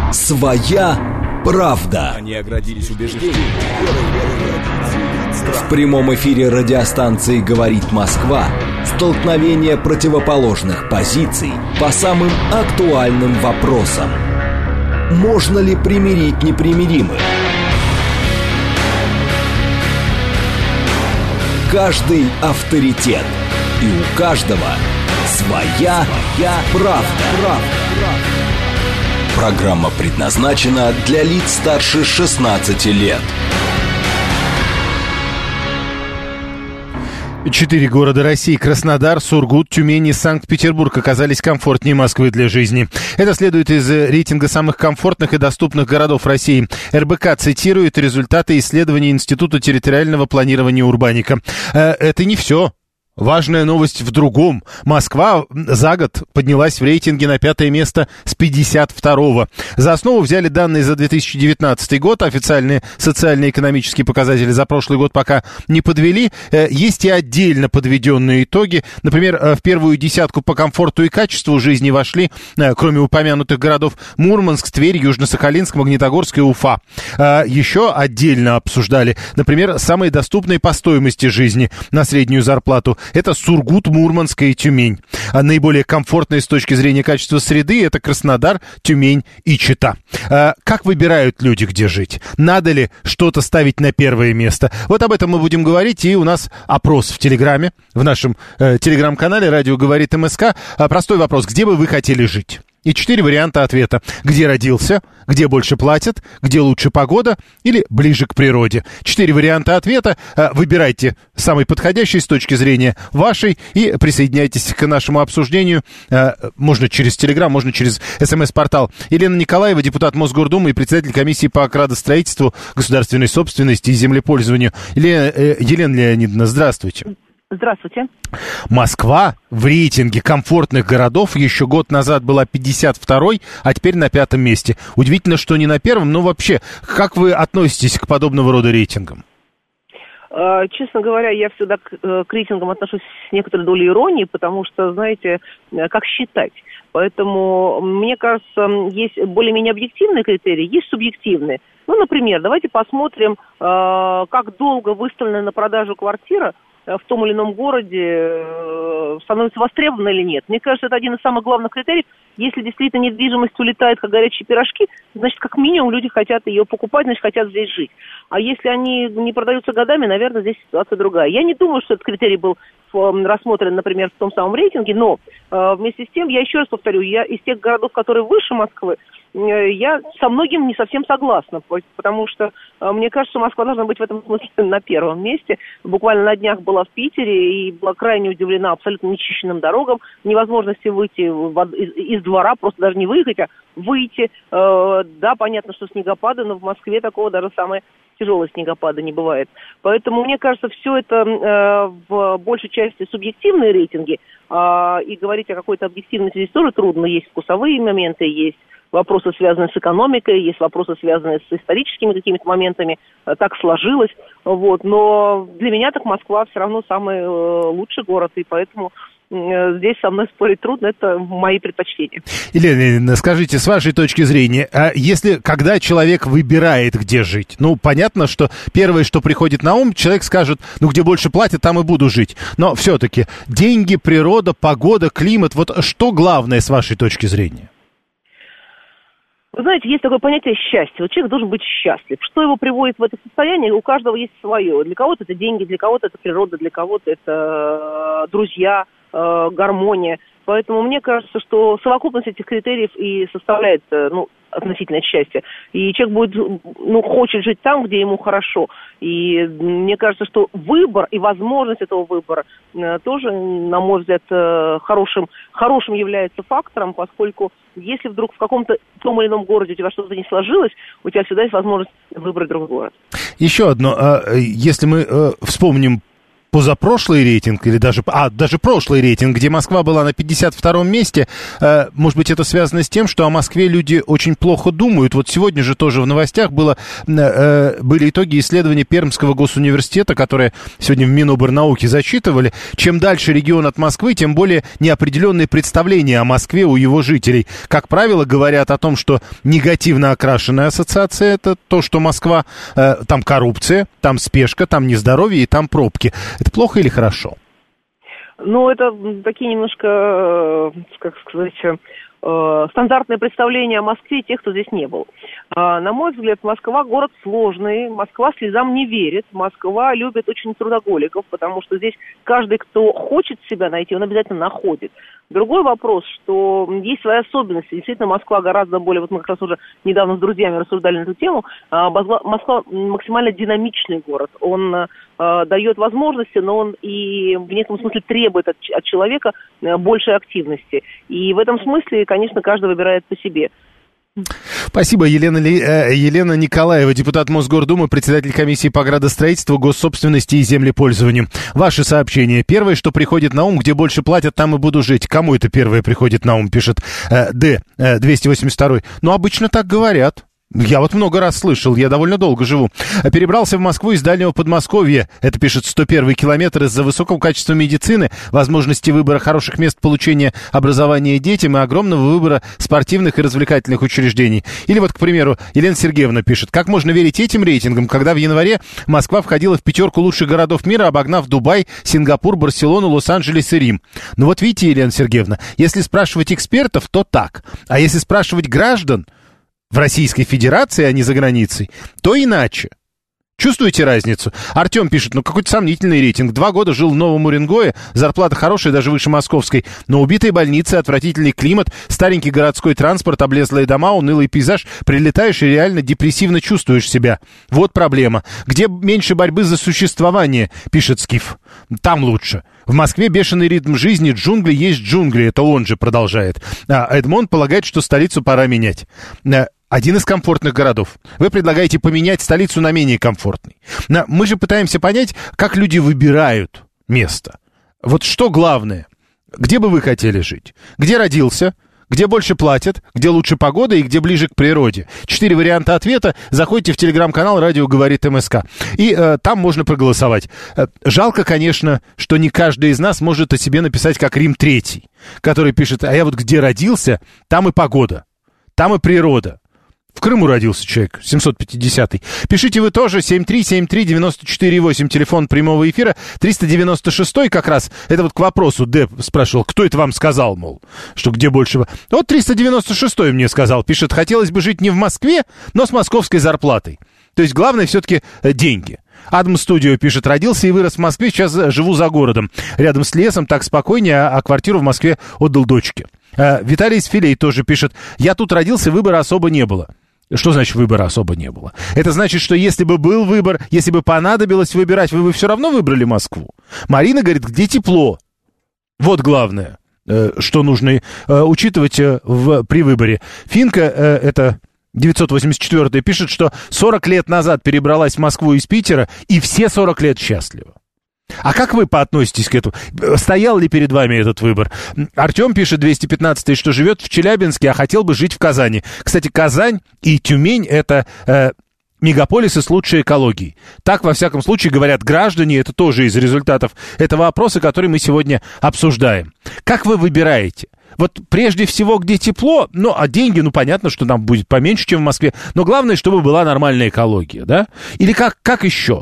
Своя правда. Они оградились убеждением. В прямом эфире радиостанции «Говорит Москва» столкновение противоположных позиций по самым актуальным вопросам. Можно ли примирить непримиримых? Каждый авторитет. И у каждого своя правда. Программа предназначена для лиц старше 16 лет. 4 города России: Краснодар, Сургут, Тюмень и Санкт-Петербург оказались комфортнее Москвы для жизни. Это следует из рейтинга самых комфортных и доступных городов России. РБК цитирует результаты исследований Института территориального планирования Урбаника. Это не все. Важная новость в другом. Москва за год поднялась в рейтинге на 5-е место с 52-го. За основу взяли данные за 2019 год. Официальные социально-экономические показатели за прошлый год пока не подвели. Есть и отдельно подведенные итоги. Например, в первую десятку по комфорту и качеству жизни вошли, кроме упомянутых городов, Мурманск, Тверь, Южно-Сахалинск, Магнитогорск и Уфа. Еще отдельно обсуждали, например, самые доступные по стоимости жизни на среднюю зарплату. Это Сургут, Мурманск и Тюмень. А наиболее комфортные с точки зрения качества среды — это Краснодар, Тюмень и Чита. Как выбирают люди, где жить? Надо ли что-то ставить на первое место? Вот об этом мы будем говорить. И у нас опрос в Телеграме, в нашем Телеграм-канале «Радио говорит МСК». Простой вопрос: где бы вы хотели жить? И 4 варианта ответа. Где родился, где больше платят, где лучше погода или ближе к природе. 4 варианта ответа. Выбирайте самый подходящий с точки зрения вашей и присоединяйтесь к нашему обсуждению. Можно через Телеграм, можно через СМС-портал. Елена Николаева, депутат Мосгордумы и председатель комиссии по градостроительству, государственной собственности и землепользованию. Елена Леонидовна, здравствуйте. Здравствуйте. Москва в рейтинге комфортных городов еще год назад была 52-й, а теперь на 5-м месте. Удивительно, что не на первом, но вообще, как вы относитесь к подобного рода рейтингам? Честно говоря, я всегда к рейтингам отношусь с некоторой долей иронии, потому что, знаете, как считать. Поэтому, мне кажется, есть более-менее объективные критерии, есть субъективные. Ну, например, давайте посмотрим, как долго выставлена на продажу квартира в том или ином городе, становится востребована или нет. Мне кажется, это один из самых главных критериев. Если действительно недвижимость улетает, как горячие пирожки, значит, как минимум люди хотят ее покупать, значит, хотят здесь жить. А если они не продаются годами, наверное, здесь ситуация другая. Я не думаю, что этот критерий был рассмотрен, например, в том самом рейтинге, но вместе с тем, я еще раз повторю, я из тех городов, которые выше Москвы, я со многим не совсем согласна, потому что мне кажется, Москва должна быть в этом смысле на первом месте. Буквально на днях была в Питере и была крайне удивлена абсолютно нечищенным дорогам, невозможности выйти из двора, просто даже не выехать, а выйти. Да, понятно, что снегопады, но в Москве такого даже самые тяжелые снегопады не бывает. Поэтому, мне кажется, все это в большей части субъективные рейтинги, и говорить о какой-то объективности здесь тоже трудно. Есть вкусовые моменты, есть вопросы, связанные с экономикой, есть вопросы, связанные с историческими какими-то моментами. Так сложилось. Вот. Но для меня так Москва все равно самый лучший город, и поэтому здесь со мной спорить трудно, это мои предпочтения. Елена, скажите, с вашей точки зрения, когда человек выбирает, где жить, ну, понятно, что первое, что приходит на ум, человек скажет, ну, где больше платят, там и буду жить. Но все-таки деньги, природа, погода, климат, вот что главное с вашей точки зрения? Вы знаете, есть такое понятие счастья. Вот человек должен быть счастлив. Что его приводит в это состояние, у каждого есть свое. Для кого-то это деньги, для кого-то это природа, для кого-то это друзья, гармония. Поэтому мне кажется, что совокупность этих критериев и составляет, относительное счастье. И человек будет, хочет жить там, где ему хорошо. И мне кажется, что выбор и возможность этого выбора тоже, на мой взгляд, хорошим является фактором, поскольку если вдруг в каком-то том или ином городе у тебя что-то не сложилось, у тебя всегда есть возможность выбрать другой город. Еще одно. Если мы вспомним позапрошлый рейтинг, или даже прошлый рейтинг, где Москва была на 52-м месте, может быть, это связано с тем, что о Москве люди очень плохо думают. Вот сегодня же тоже в новостях были итоги исследования Пермского госуниверситета, которые сегодня в Миноборнауки зачитывали. Чем дальше регион от Москвы, тем более неопределенные представления о Москве у его жителей. Как правило, говорят о том, что негативно окрашенная ассоциация — это то, что Москва, там коррупция, там спешка, там нездоровье и там пробки. Это плохо или хорошо? Ну, это такие немножко, как сказать, стандартное представление о Москве тех, кто здесь не был. На мой взгляд, Москва город сложный, Москва слезам не верит, Москва любит очень трудоголиков, потому что здесь каждый, кто хочет себя найти, он обязательно находит. Другой вопрос, что есть свои особенности. Действительно, Москва гораздо более, вот мы как раз уже недавно с друзьями рассуждали на эту тему, Москва максимально динамичный город. Он дает возможности, но он и в некотором смысле требует от человека большей активности. И в этом смысле, конечно, каждый выбирает по себе. Спасибо. Елена Николаева, депутат Мосгордумы, председатель комиссии по градостроительству, госсобственности и землепользованию. Ваши сообщения. Первое, что приходит на ум: где больше платят, там и буду жить. Кому это первое приходит на ум, пишет Д. 282. Ну, обычно так говорят. Я вот много раз слышал, я довольно долго живу. Перебрался в Москву из дальнего Подмосковья. Это пишет 101-й километр. Из-за высокого качества медицины, возможности выбора хороших мест получения образования детям и огромного выбора спортивных и развлекательных учреждений. Или вот, к примеру, Елена Сергеевна пишет: как можно верить этим рейтингам, когда в январе Москва входила в 5 лучших городов мира, обогнав Дубай, Сингапур, Барселону, Лос-Анджелес и Рим. Ну вот видите, Елена Сергеевна, если спрашивать экспертов, то так. А если спрашивать граждан в Российской Федерации, а не за границей, то иначе. Чувствуете разницу? Артем пишет: ну какой-то сомнительный рейтинг. 2 года жил в Новом Уренгое, зарплата хорошая, даже выше московской, но убитые больницы, отвратительный климат, старенький городской транспорт, облезлые дома, унылый пейзаж. Прилетаешь и реально депрессивно чувствуешь себя. Вот проблема. Где меньше борьбы за существование, пишет Скиф. Там лучше. В Москве бешеный ритм жизни, джунгли есть джунгли, это он же продолжает. Эдмонд полагает, что столицу пора менять. Один из комфортных городов. Вы предлагаете поменять столицу на менее комфортный. Мы же пытаемся понять, как люди выбирают место. Вот что главное? Где бы вы хотели жить? Где родился? Где больше платят? Где лучше погода и где ближе к природе? 4 варианта ответа. Заходите в телеграм-канал «Радио говорит МСК». И там можно проголосовать. Жалко, конечно, что не каждый из нас может о себе написать, как Рим III, который пишет: а я вот где родился, там и погода, там и природа. В Крыму родился человек, 750-й. Пишите вы тоже, 7373948, телефон прямого эфира, 396-й как раз, это вот к вопросу, Д спрашивал, кто это вам сказал, мол, что где больше... Вот 396-й мне сказал, пишет: хотелось бы жить не в Москве, но с московской зарплатой. То есть главное все-таки деньги. Адам Студио пишет: родился и вырос в Москве, сейчас живу за городом. Рядом с лесом, так спокойнее, а квартиру в Москве отдал дочке. Виталий из Филей тоже пишет: я тут родился, выбора особо не было. Что значит выбора особо не было? Это значит, что если бы был выбор, если бы понадобилось выбирать, вы бы все равно выбрали Москву. Марина говорит: где тепло. Вот главное, что нужно учитывать при выборе. Финка, это 984-й, пишет, что 40 лет назад перебралась в Москву из Питера, и все 40 лет счастливы. А как вы поотноситесь к этому? Стоял ли перед вами этот выбор? Артем пишет, 215-й, что живет в Челябинске, а хотел бы жить в Казани. Кстати, Казань и Тюмень — это мегаполисы с лучшей экологией. Так, во всяком случае, говорят граждане. Это тоже из результатов этого опроса, который мы сегодня обсуждаем. Как вы выбираете? Вот прежде всего, где тепло, ну, а деньги, ну, понятно, что нам будет поменьше, чем в Москве, но главное, чтобы была нормальная экология, да? Или как еще?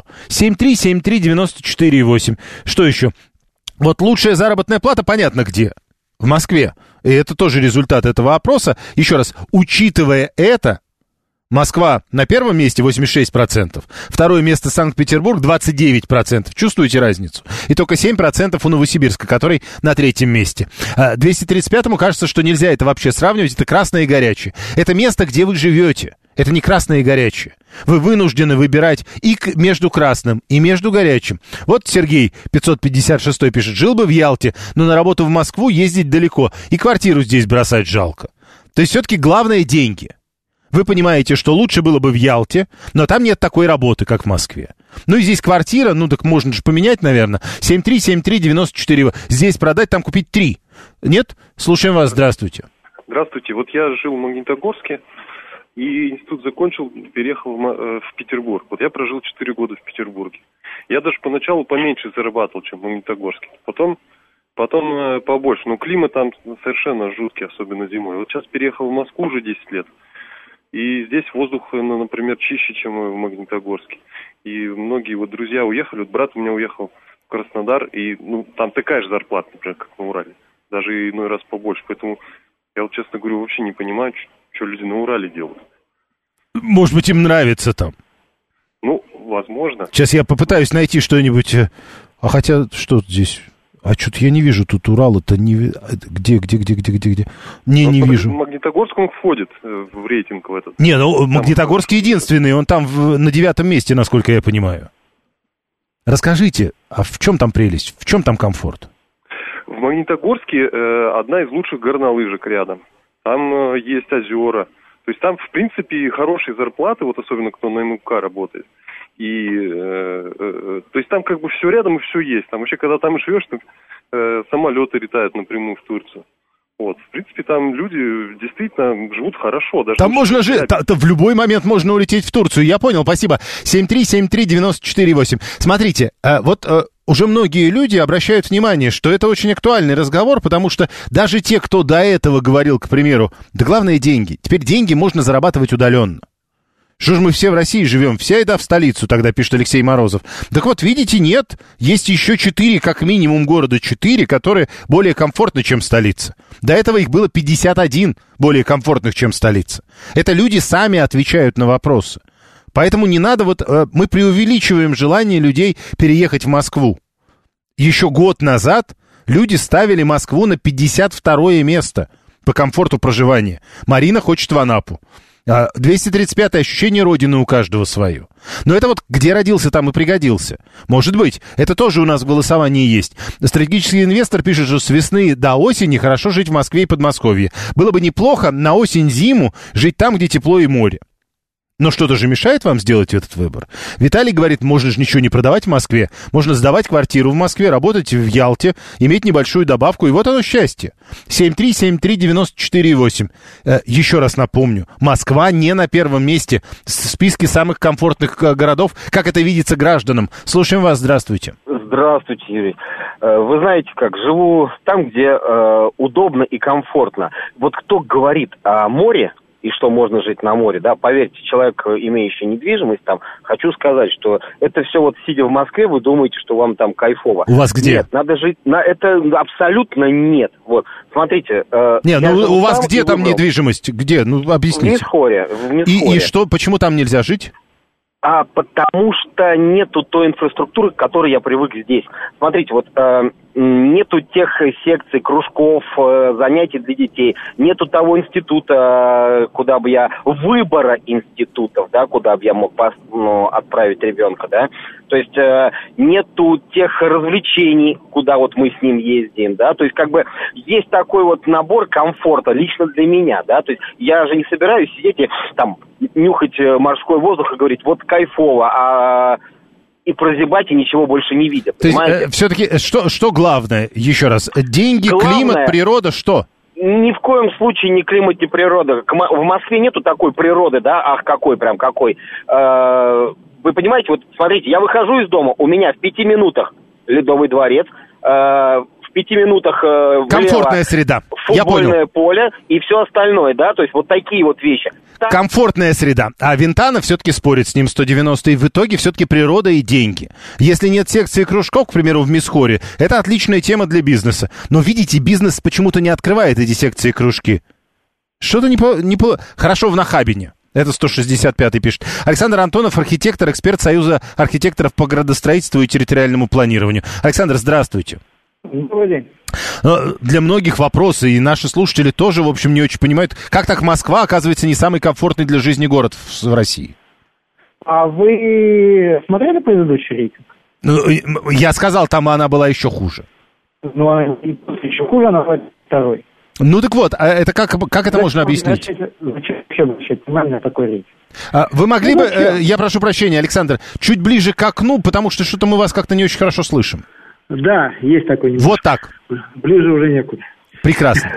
7373948. Что еще? Вот лучшая заработная плата, понятно, где? В Москве. И это тоже результат этого опроса. Еще раз, учитывая это, Москва на первом месте 86%, второе место Санкт-Петербург 29%. Чувствуете разницу? И только 7% у Новосибирска, который на третьем месте. 235-му кажется, что нельзя это вообще сравнивать. Это красное и горячее. Это место, где вы живете. Это не красное и горячее. Вы вынуждены выбирать и между красным, и между горячим. Вот Сергей 556 пишет: жил бы в Ялте, но на работу в Москву ездить далеко, и квартиру здесь бросать жалко. То есть все-таки главное — деньги. вы понимаете, что лучше было бы в Ялте, но там нет такой работы, как в Москве. Ну и здесь квартира, ну так можно же поменять, наверное. 7373948. Здесь продать, там купить 3. Нет? Слушаем вас, здравствуйте. Здравствуйте. Вот я жил в Магнитогорске и институт закончил, переехал в Петербург. Вот я прожил 4 года в Петербурге. Я даже поначалу поменьше зарабатывал, чем в Магнитогорске. Потом побольше. Но климат там совершенно жуткий, особенно зимой. Вот сейчас переехал в Москву уже 10 лет. И здесь воздух, например, чище, чем в Магнитогорске. И многие вот друзья уехали. Вот брат у меня уехал в Краснодар. И там такая же зарплата, например, как на Урале. Даже иной раз побольше. Поэтому я вот, честно говорю, вообще не понимаю, что люди на Урале делают. Может быть, им нравится там? Ну, возможно. Сейчас я попытаюсь найти что-нибудь. А хотя, что здесь? А что-то я не вижу тут Урала-то. Где? Не вижу. Магнитогорск, он входит в рейтинг в этот. Не, Магнитогорск единственный. Он там на 9 месте, насколько я понимаю. Расскажите, а в чем там прелесть? В чем там комфорт? В Магнитогорске одна из лучших горнолыжек рядом. Там есть озера. То есть там, в принципе, хорошие зарплаты, вот особенно кто на МК работает. И, то есть там как бы все рядом и все есть. Там вообще, когда там живешь, самолеты летают напрямую в Турцию. Вот, в принципе, там люди действительно живут хорошо. Даже там можно жить, в любой момент можно улететь в Турцию. Я понял, спасибо. 7373948. Смотрите, уже многие люди обращают внимание, что это очень актуальный разговор, потому что даже те, кто до этого говорил, к примеру, да главное деньги. Теперь деньги можно зарабатывать удаленно. Что ж мы все в России живем? Вся еда в столицу, тогда пишет Алексей Морозов. Так вот, видите, нет. Есть еще 4, как минимум города 4, которые более комфортны, чем столица. До этого их было 51 более комфортных, чем столица. Это люди сами отвечают на вопросы. Поэтому не надо мы преувеличиваем желание людей переехать в Москву. Еще год назад люди ставили Москву на 52-е место по комфорту проживания. Марина хочет в Анапу. 235-е ощущение родины у каждого свое. Но это вот где родился, там и пригодился. Может быть, это тоже у нас в голосовании есть. Стратегический инвестор пишет, что с весны до осени хорошо жить в Москве и Подмосковье. Было бы неплохо на осень-зиму жить там, где тепло и море. Но что-то же мешает вам сделать этот выбор. Виталий говорит, можно же ничего не продавать в Москве. Можно сдавать квартиру в Москве, работать в Ялте, иметь небольшую добавку, и вот оно счастье. 7373948. Еще раз напомню, Москва не на первом месте в списке самых комфортных городов, как это видится гражданам. Слушаем вас, здравствуйте. Здравствуйте, Юрий. Вы знаете как, живу там, где удобно и комфортно. Вот кто говорит о море, и что можно жить на море, да, поверьте, человек, имеющий недвижимость, там, хочу сказать, что это все вот сидя в Москве, вы думаете, что вам там кайфово. У вас где? Нет, надо жить, это абсолютно нет. Вот, смотрите. У вас где там недвижимость? Где? Ну, объясните. В Мисхоре. И что, почему там нельзя жить? Потому что нету той инфраструктуры, к которой я привык здесь. Смотрите, вот нету тех секций, кружков, занятий для детей, нету того института, куда бы я, выбора институтов, да, куда бы я мог отправить ребенка, да. То есть нету тех развлечений, куда вот мы с ним ездим, да. То есть как бы есть такой вот набор комфорта лично для меня, да. То есть я же не собираюсь сидеть и там нюхать морской воздух и говорить, вот кайфово, и прозябать, и ничего больше не видят. То есть, все-таки, что главное, еще раз, деньги, главное, климат, природа, что? Ни в коем случае не климат, не природа. В Москве нету такой природы, да, ах, какой, прям какой. Вы понимаете, вот смотрите, я выхожу из дома, у меня в 5 минутах Ледовый дворец, в 5 минутах комфортная среда. Футбольное поле и все остальное, да, то есть вот такие вот вещи. Комфортная среда. А Винтана все-таки спорит с ним 190, и в итоге все-таки природа и деньги. Если нет секции кружков, к примеру, в Мисхоре, это отличная тема для бизнеса. Но, видите, бизнес почему-то не открывает эти секции кружки. Что-то Хорошо в Нахабине. Это 165-й пишет. Александр Антонов, архитектор, эксперт Союза архитекторов по градостроительству и территориальному планированию. Александр, здравствуйте. Добрый день. Для многих вопросы, и наши слушатели тоже, в общем, не очень понимают, как так Москва, оказывается, не самый комфортный для жизни город в России. А вы смотрели предыдущий рейтинг? Я сказал, там она была еще хуже. Ну, она еще хуже, она второй. Ну так вот, а это как это можно объяснить? Зачем вообще обращать внимание на такой рейтинг? Вы могли бы, я прошу прощения, Александр, чуть ближе к окну, потому что что-то мы вас как-то не очень хорошо слышим. Да, есть такой немножко. Вот так. Ближе уже некуда. Прекрасно.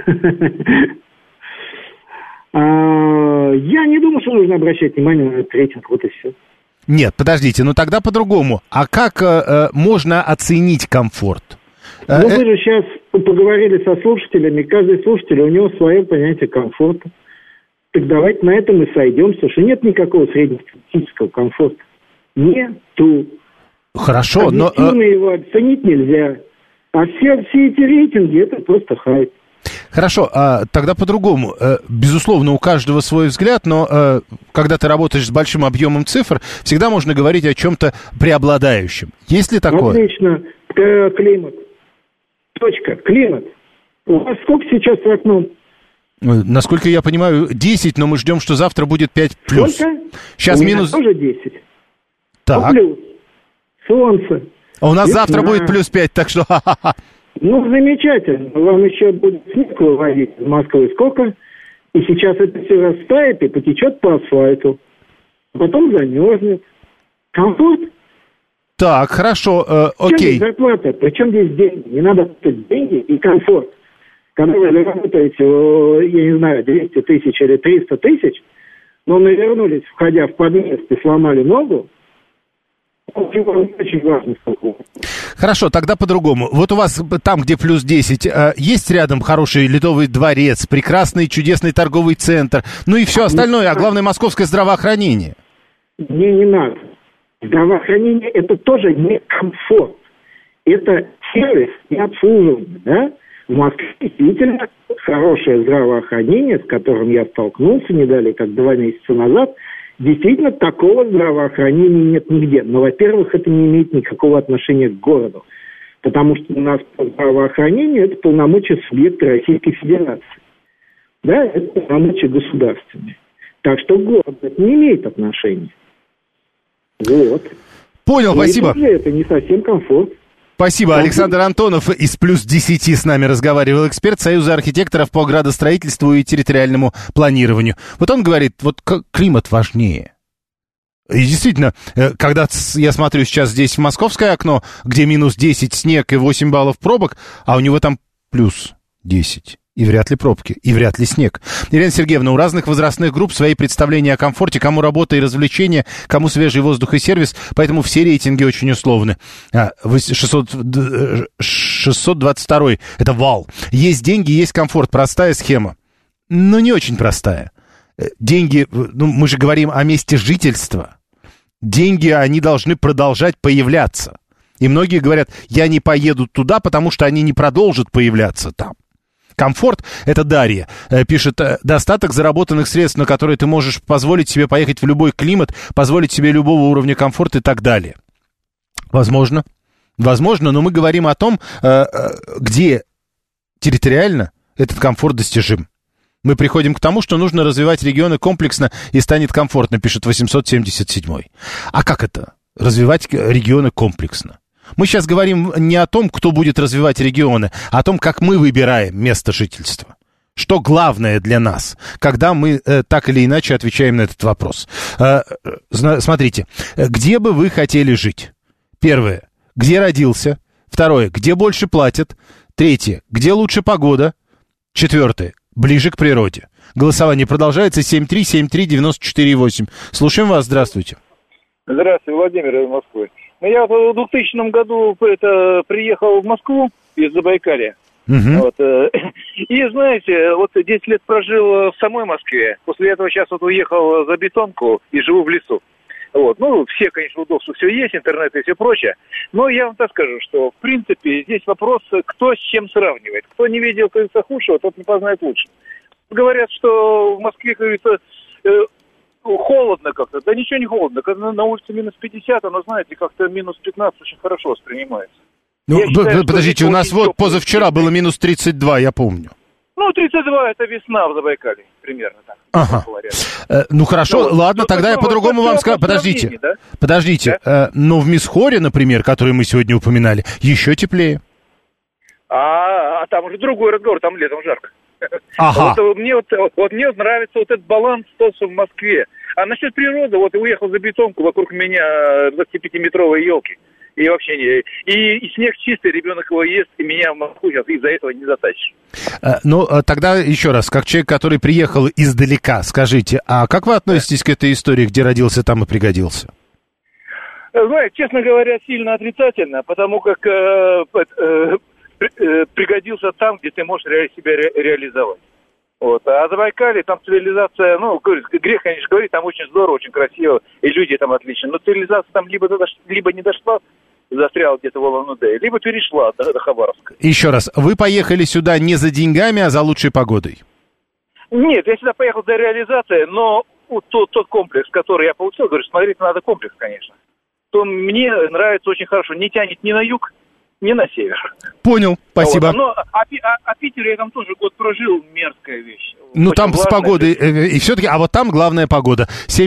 Я не думаю, что нужно обращать внимание на этот рейтинг, вот и все. Нет, подождите, ну тогда по-другому. А как можно оценить комфорт? Ну, вы же сейчас поговорили со слушателями, каждый слушатель, у него свое понятие комфорта. Так давайте на этом и сойдемся, что нет никакого среднестатистического комфорта. Нету. Хорошо, но... Объективно его оценить нельзя. А все эти рейтинги, это просто хайп. Хорошо, тогда по-другому. Безусловно, у каждого свой взгляд, но когда ты работаешь с большим объемом цифр, всегда можно говорить о чем-то преобладающем. Есть ли такое? Отлично. Климат. Точка. Климат. У вас сколько сейчас за окном? Насколько я понимаю, 10, но мы ждем, что завтра будет 5+. Сколько? Сейчас у меня минус... тоже 10. Так. Плюс. Солнце. А у нас Весна. завтра будет плюс 5, так что ха-ха-ха. Ну, замечательно. Вам еще будет снег вывозить из Москвы. Сколько? И сейчас это все растает и потечет по асфальту. А потом замерзнет. Комфорт? Так, хорошо, окей. Причем здесь зарплата? Причем здесь деньги? Не надо платить деньги и комфорт. Когда вы заработаете, я не знаю, 200 тысяч или 300 тысяч, но навернулись, входя в подъезд и сломали ногу, очень важно, сколько. Хорошо, тогда по-другому. Вот у вас там, где плюс 10, есть рядом хороший Ледовый дворец, прекрасный, чудесный торговый центр, ну и все остальное, а главное, московское здравоохранение. Не надо. Здравоохранение – это тоже не комфорт. Это сервис и обслуживание, да? В Москве действительно хорошее здравоохранение, с которым я столкнулся не далее, как 2 месяца назад. Действительно, такого здравоохранения нет нигде. Но, во-первых, это не имеет никакого отношения к городу. Потому что у нас по здравоохранению это полномочия субъекта Российской Федерации. Да, это полномочия государственные. Так что город это не имеет отношения. Вот. Понял, но спасибо. Это не совсем комфорт. Спасибо. Александр Антонов из «Плюс 10» с нами разговаривал, эксперт Союза архитекторов по градостроительству и территориальному планированию. Вот он говорит, вот климат важнее. И действительно, когда я смотрю сейчас здесь в московское окно, где минус 10 снег и 8 баллов пробок, а у него там плюс 10. И вряд ли пробки, и вряд ли снег. Ирина Сергеевна, у разных возрастных групп свои представления о комфорте, кому работа и развлечения, кому свежий воздух и сервис, поэтому все рейтинги очень условны. 622 это вал. Есть деньги, есть комфорт, простая схема. Но не очень простая. Деньги, мы же говорим о месте жительства. Деньги, они должны продолжать появляться. И многие говорят, я не поеду туда, потому что они не продолжат появляться там. Комфорт – это Дарья. Пишет, достаток заработанных средств, на которые ты можешь позволить себе поехать в любой климат, позволить себе любого уровня комфорта и так далее. Возможно. Возможно, но мы говорим о том, где территориально этот комфорт достижим. Мы приходим к тому, что нужно развивать регионы комплексно и станет комфортно, пишет 877. А как это? Развивать регионы комплексно? Мы сейчас говорим не о том, кто будет развивать регионы, а о том, как мы выбираем место жительства. Что главное для нас, когда мы так или иначе отвечаем на этот вопрос. Смотрите, где бы вы хотели жить? Первое, где родился? Второе, где больше платят? Третье, где лучше погода? Четвертое, ближе к природе. Голосование продолжается. 7373948. Слушаем вас. Здравствуйте. Здравствуйте, Владимир из Москвы. Я в 2000 году приехал в Москву из Забайкалья. Вот, и, знаете, вот 10 лет прожил в самой Москве. После этого сейчас вот уехал за бетонку и живу в лесу. Вот. Ну, все, конечно, удобства все есть, интернет и все прочее. Но я вам так скажу, что, в принципе, здесь вопрос, кто с чем сравнивает. Кто не видел, как говорится, худшего, тот не познает лучше. Говорят, что в Москве, как говорится, холодно как-то. Да ничего не холодно. Когда на улице минус 50, но, знаете, как-то минус 15 очень хорошо воспринимается. Ну, подождите, у нас вот позавчера было минус 32, я помню. Ну, 32 это весна в Забайкалье, примерно так. Ага. Ну, хорошо, ладно, тогда я по-другому вам скажу. Подождите, но в Мисхоре, например, который мы сегодня упоминали, еще теплее. А там уже другой разговор, там летом жарко. Ага. Мне нравится вот этот баланс, что в Москве. А насчет природы, вот уехал за бетонку, вокруг меня 25-метровые елки. И вообще и снег чистый, ребенок его ест, и меня в Москву сейчас из-за этого не затащишь. Ну, тогда еще раз, как человек, который приехал издалека, скажите, а как вы относитесь к этой истории, где родился, там и пригодился? Знаете, честно говоря, сильно отрицательно, потому как пригодился там, где ты можешь себя реализовать. Вот. А в Забайкалье там цивилизация, грех, конечно, говорить, там очень здорово, очень красиво, и люди там отличные. Но цивилизация там либо не дошла, застряла где-то в Улан-Удэ, либо перешла до Хабаровска. Еще раз, вы поехали сюда не за деньгами, а за лучшей погодой? Нет, я сюда поехал за реализацией, но тот комплекс, который я получил, говорю, смотреть надо комплекс, конечно. То мне нравится очень хорошо, не тянет ни на юг, ни на север. Понял, спасибо. Вот. Но, Питер я там тоже год прожил, мерзкая вещь. Ну, там с погодой, и все-таки, а вот там главная погода.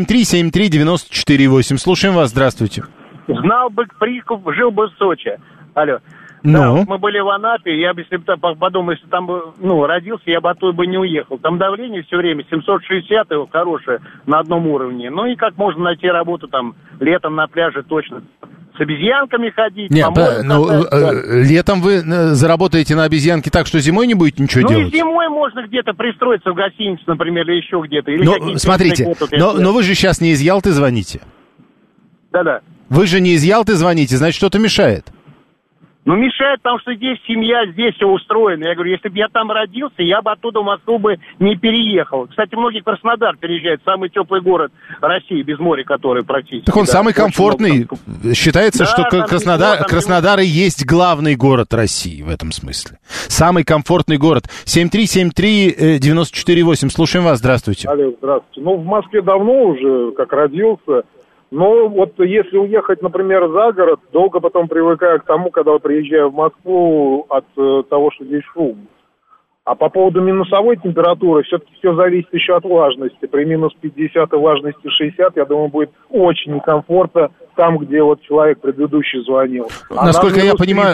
7373948. Слушаем вас, здравствуйте. Знал бы Приков, жил бы в Сочи. Алло. Ну? Да, вот мы были в Анапе, я бы, если бы подумал, если там бы, родился, я бы оттуда бы не уехал. Там давление все время 760, хорошее, на одном уровне. Ну и как можно найти работу там летом на пляже точно? С обезьянками ходить, нет, летом вы заработаете на обезьянке так, что зимой не будете ничего делать? Ну и зимой можно где-то пристроиться в гостиницу, например, или еще где-то. Или смотрите, но вы же сейчас не из Ялты звоните. Да-да. Вы же не из Ялты звоните, значит, что-то мешает. Ну, мешает, потому что здесь семья, здесь все устроено. Я говорю, если бы я там родился, я бы оттуда в Москву бы не переехал. Кстати, многие в Краснодар переезжают, самый теплый город России, без моря, который практически. Так он самый комфортный. Считается, что Краснодар и есть главный город России в этом смысле. Самый комфортный город. 7373948. Слушаем вас, здравствуйте. Алло, здравствуйте. В Москве давно уже, как родился. Но вот если уехать, например, за город, долго потом привыкаю к тому, когда приезжаю в Москву от того, что здесь шум. А по поводу минусовой температуры, все-таки все зависит еще от влажности. При минус 50 и влажности 60, я думаю, будет очень некомфортно там, где вот человек предыдущий звонил. Насколько я понимаю,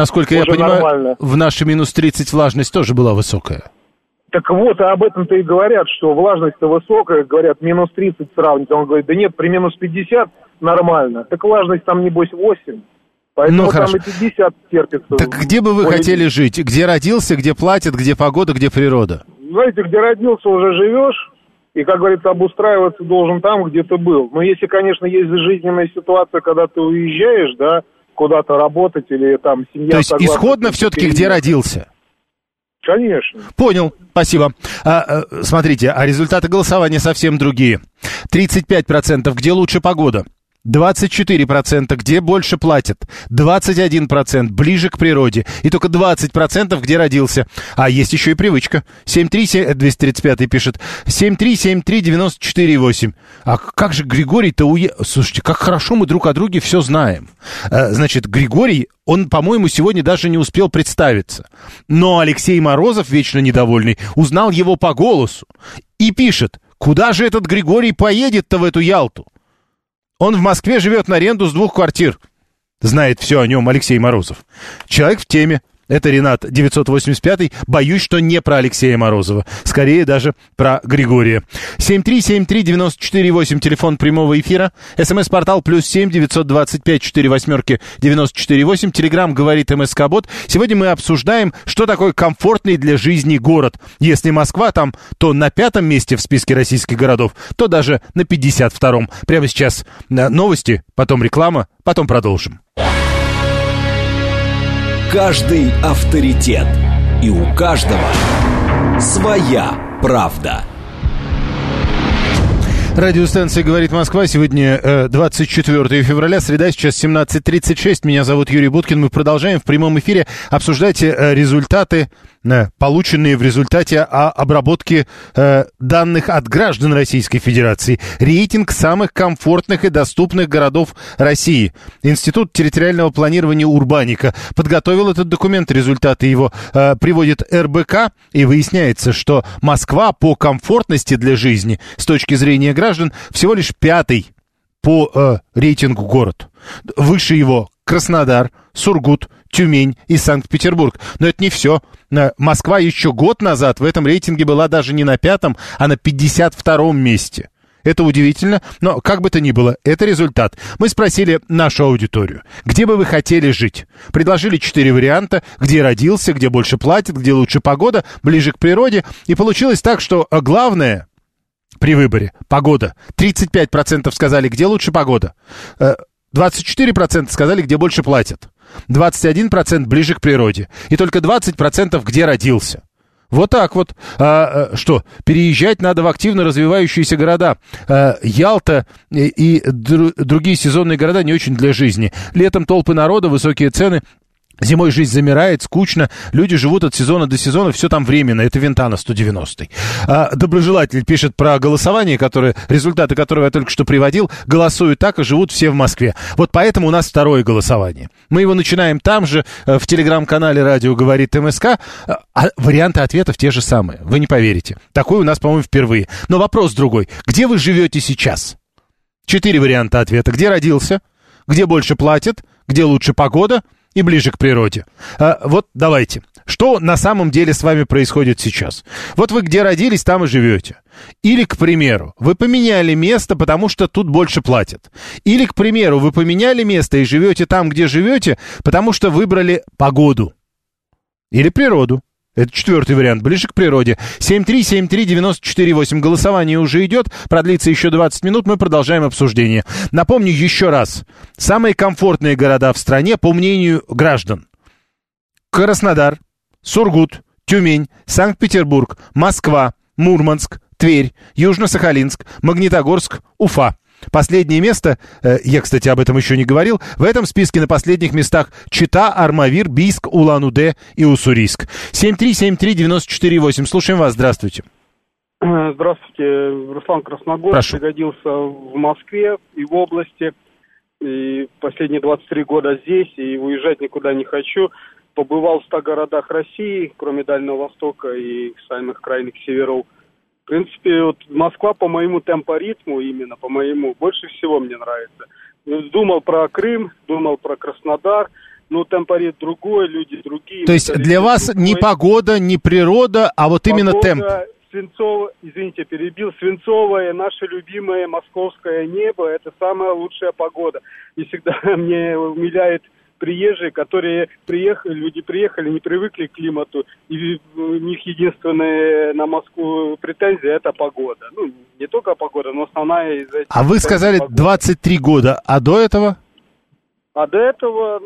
в нашей минус 30 влажность тоже была высокая. Так вот, об этом-то и говорят, что влажность-то высокая, говорят, минус 30 сравнить. Он говорит, да нет, при минус 50 нормально. Так влажность там, небось, 8. Поэтому там и 50 терпится. Так где бы вы хотели жить? Где родился, где платят, где погода, где природа? Знаете, где родился, уже живешь. И, как говорится, обустраиваться должен там, где ты был. Но если, конечно, есть жизненная ситуация, когда ты уезжаешь, да, куда-то работать или там семья... То есть исходно все-таки где родился? Конечно. Понял, спасибо. Смотрите, а результаты голосования совсем другие. 35% где лучше погода. 24% где больше платят, 21% ближе к природе, и только 20% где родился. А есть еще и привычка. 737-235 пишет, 7373948. А как же Григорий-то Слушайте, как хорошо мы друг о друге все знаем. Значит, Григорий, он, по-моему, сегодня даже не успел представиться. Но Алексей Морозов, вечно недовольный, узнал его по голосу и пишет, куда же этот Григорий поедет-то в эту Ялту? Он в Москве живет на аренду с 2 квартир. Знает все о нем Алексей Морозов. Человек в теме. Это Ренат 985. Боюсь, что не про Алексея Морозова. Скорее даже про Григория. 7373948. Телефон прямого эфира. СМС-портал +7 925 48 948. Телеграм говорит МСК-бот. Сегодня мы обсуждаем, что такое комфортный для жизни город. Если Москва там то на 5-м месте в списке российских городов, то даже на 52-м. Прямо сейчас новости, потом реклама, потом продолжим. Каждый авторитет. И у каждого своя правда. Радиостанция «Говорит Москва». Сегодня 24 февраля, среда, сейчас 17:36. Меня зовут Юрий Буткин. Мы продолжаем в прямом эфире обсуждать результаты, полученные в результате обработки данных от граждан Российской Федерации. Рейтинг самых комфортных и доступных городов России. Институт территориального планирования Урбаника подготовил этот документ. Результаты его приводит РБК. И выясняется, что Москва по комфортности для жизни с точки зрения граждан всего лишь 5-й по рейтингу город. Выше его Краснодар, Сургут, Тюмень и Санкт-Петербург. Но это не все. Москва еще год назад в этом рейтинге была даже не на 5-м, а на 52-м месте. Это удивительно, но как бы то ни было, это результат. Мы спросили нашу аудиторию, где бы вы хотели жить. Предложили 4 варианта, где родился, где больше платят, где лучше погода, ближе к природе. И получилось так, что главное при выборе — погода. 35% сказали, где лучше погода. 24% сказали, где больше платят. 21% ближе к природе. И только 20% где родился. Вот так вот. Что, переезжать надо в активно развивающиеся города. Ялта и другие сезонные города не очень для жизни. Летом толпы народа, высокие цены. Зимой жизнь замирает, скучно, люди живут от сезона до сезона, все там временно, это Вентана 190-й. Доброжелатель пишет про голосование, результаты которого я только что приводил, голосуют так и живут все в Москве. Вот поэтому у нас второе голосование. Мы его начинаем там же, в телеграм-канале «Радио говорит МСК», а варианты ответов те же самые, вы не поверите. Такой у нас, по-моему, впервые. Но вопрос другой, где вы живете сейчас? 4 варианта ответа. Где родился? Где больше платят? Где лучше погода? И ближе к природе. Вот давайте. Что на самом деле с вами происходит сейчас? Вот вы где родились, там и живете. Или, к примеру, вы поменяли место, потому что тут больше платят. Или, к примеру, вы поменяли место и живете там, где живете, потому что выбрали погоду. Или природу. Это 4-й вариант, ближе к природе. 7373948. Голосование уже идет, продлится еще 20 минут, мы продолжаем обсуждение. Напомню еще раз. Самые комфортные города в стране, по мнению граждан. Краснодар, Сургут, Тюмень, Санкт-Петербург, Москва, Мурманск, Тверь, Южно-Сахалинск, Магнитогорск, Уфа. Последнее место, я, кстати, об этом еще не говорил, в этом списке на последних местах Чита, Армавир, Бийск, Улан-Удэ и Уссурийск. 7373948. Слушаем вас, здравствуйте. Здравствуйте, Руслан Красногорск. Прошу. Пригодился в Москве и в области. И последние 23 года здесь, и уезжать никуда не хочу. Побывал в 100 городах России, кроме Дальнего Востока и самых крайних северов. В принципе, вот Москва по моему темпоритму, именно по моему, больше всего мне нравится. Думал про Крым, думал про Краснодар, но темпоритм другой, люди другие. То есть для вас другой. Не погода, не природа, а вот погода, именно темп? Свинцовое, наше любимое московское небо, это самая лучшая погода. И всегда мне умиляет приезжие, которые люди приехали, не привыкли к климату, и у них единственная на Москву претензия — это погода. Ну, не только погода, но основная из этих... А вы сказали погода. 23 года, а до этого? А до этого,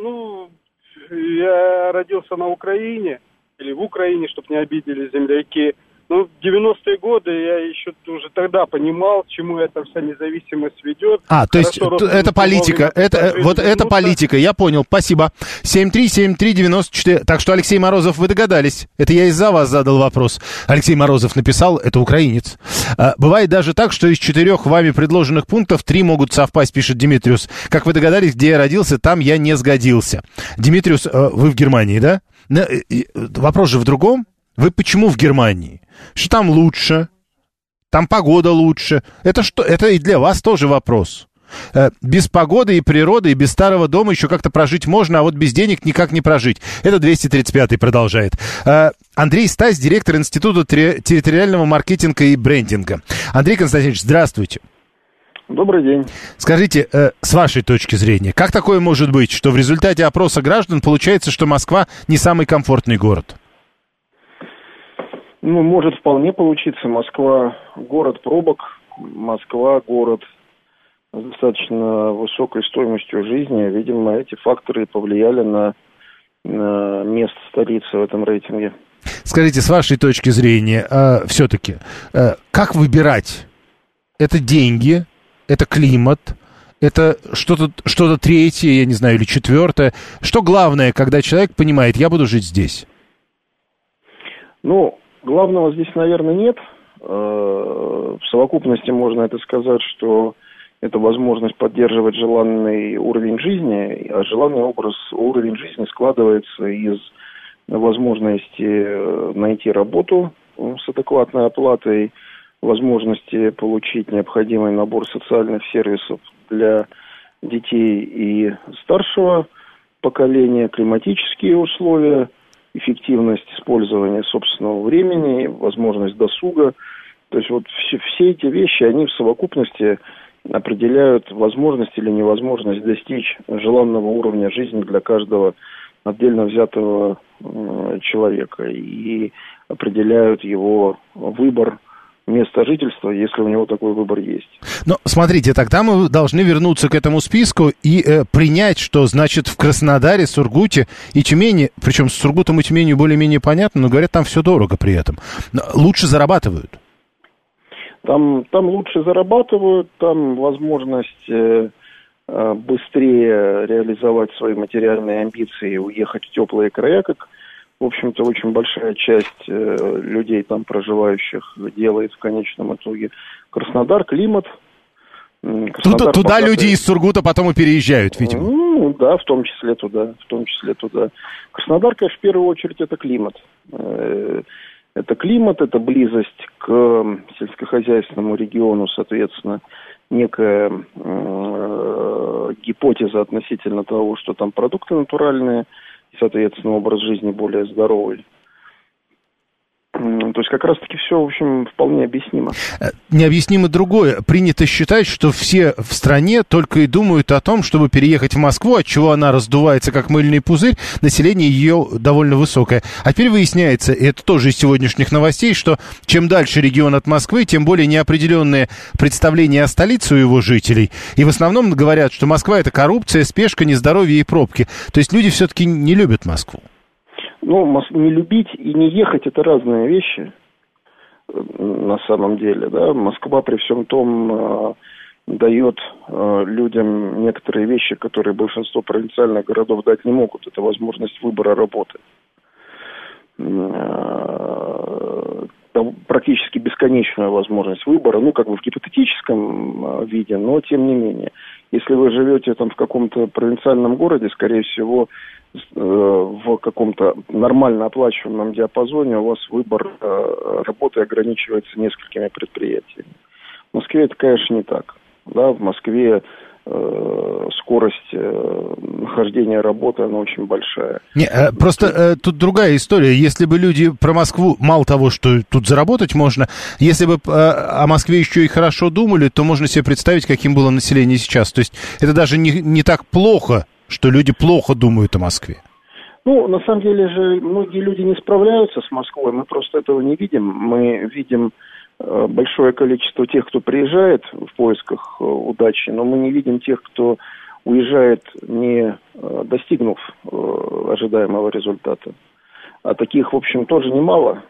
я родился на Украине, или в Украине, чтобы не обидели земляки. Ну, в 90-е годы я еще уже тогда понимал, к чему эта вся независимость ведет. То есть это политика, это политика, я понял, спасибо. 7373948. Так что, Алексей Морозов, вы догадались, это я из-за вас задал вопрос. Алексей Морозов написал, это украинец. Бывает даже так, что из 4 вами предложенных пунктов 3 могут совпасть, пишет Димитриус. Как вы догадались, где я родился, там я не сгодился. Димитриус, вы в Германии, да? Вопрос же в другом. Вы почему в Германии? Что там лучше? Там погода лучше. Это что? Это и для вас тоже вопрос. Без погоды и природы, и без старого дома еще как-то прожить можно, а вот без денег никак не прожить. Это 235-й продолжает. Андрей Стась, директор Института территориального маркетинга и брендинга. Андрей Константинович, здравствуйте. Добрый день. Скажите, с вашей точки зрения, как такое может быть, что в результате опроса граждан получается, что Москва не самый комфортный город? Может вполне получиться. Москва — город пробок, Москва — город с достаточно высокой стоимостью жизни. Видимо, эти факторы повлияли на место столицы в этом рейтинге. Скажите, с вашей точки зрения, все-таки, как выбирать? Это деньги, это климат, это что-то третье, я не знаю, или четвертое. Что главное, когда человек понимает, я буду жить здесь? Главного здесь, наверное, нет. В совокупности можно это сказать, что это возможность поддерживать желанный уровень жизни, а желанный уровень жизни складывается из возможности найти работу с адекватной оплатой, возможности получить необходимый набор социальных сервисов для детей и старшего поколения, климатические условия, эффективность использования собственного времени, возможность досуга. То есть вот все эти вещи, они в совокупности определяют возможность или невозможность достичь желанного уровня жизни для каждого отдельно взятого человека и определяют его выбор места жительства, если у него такой выбор есть. Но смотрите, тогда мы должны вернуться к этому списку и принять, что значит в Краснодаре, Сургуте и Тюмени, причем с Сургутом и Тюменью более-менее понятно, но говорят, там все дорого при этом. Лучше зарабатывают. Там лучше зарабатывают, там возможность быстрее реализовать свои материальные амбиции и уехать в теплые края, как, в общем-то, очень большая часть людей там проживающих делает в конечном итоге. Краснодар, климат. Туда показывает... люди из Сургута потом и переезжают, видимо. Ну, да, в том числе туда. Краснодар, конечно, в первую очередь, это климат. Это климат, это близость к сельскохозяйственному региону, соответственно, некая гипотеза относительно того, что там продукты натуральные, и, соответственно, образ жизни более здоровый. То есть как раз-таки все, в общем, вполне объяснимо. Необъяснимо другое. Принято считать, что все в стране только и думают о том, чтобы переехать в Москву, отчего она раздувается, как мыльный пузырь, население ее довольно высокое. А теперь выясняется, и это тоже из сегодняшних новостей, что чем дальше регион от Москвы, тем более неопределенные представления о столице у его жителей. И в основном говорят, что Москва — это коррупция, спешка, нездоровье и пробки. То есть люди все-таки не любят Москву. Ну, не любить и не ехать – это разные вещи, на самом деле, да. Москва при всем том дает людям некоторые вещи, которые большинство провинциальных городов дать не могут. Это возможность выбора работы. Практически бесконечную возможность выбора, ну, как бы в гипотетическом виде, но тем не менее. Если вы живете там в каком-то провинциальном городе, скорее всего, в каком-то нормально оплачиваемом диапазоне у вас выбор работы ограничивается несколькими предприятиями. В Москве это, конечно, не так. Да, в Москве скорость нахождения работы, она очень большая. Просто тут другая история. Если бы люди про Москву, мало того, что тут заработать можно, если бы о Москве еще и хорошо думали, то можно себе представить, каким было население сейчас. То есть это даже не так плохо, что люди плохо думают о Москве. Ну, на самом деле же многие люди не справляются с Москвой, мы просто этого не видим. Мы видим большое количество тех, кто приезжает в поисках удачи, но мы не видим тех, кто уезжает, не достигнув ожидаемого результата. А таких, в общем, тоже немало.